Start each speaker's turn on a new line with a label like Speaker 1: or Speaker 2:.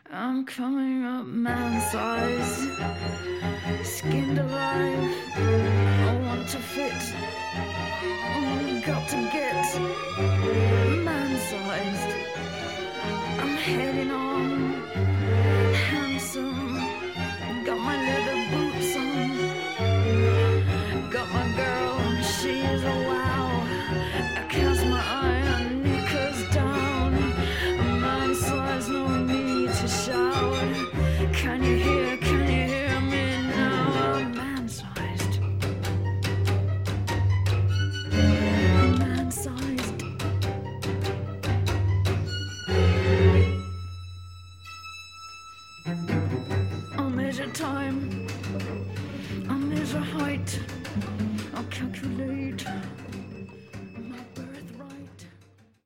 Speaker 1: I'm coming up man-sized, skinned alive. I want to fit, got to get man-sized. I'm heading on, handsome, got my leather boots on, got my girl, she is a wow. I cast my eye on knickers down, man-sized, no need to shout. Can you hear me now? I'm man-sized. Man-sized. I'll measure time, I'll measure height, I'll calculate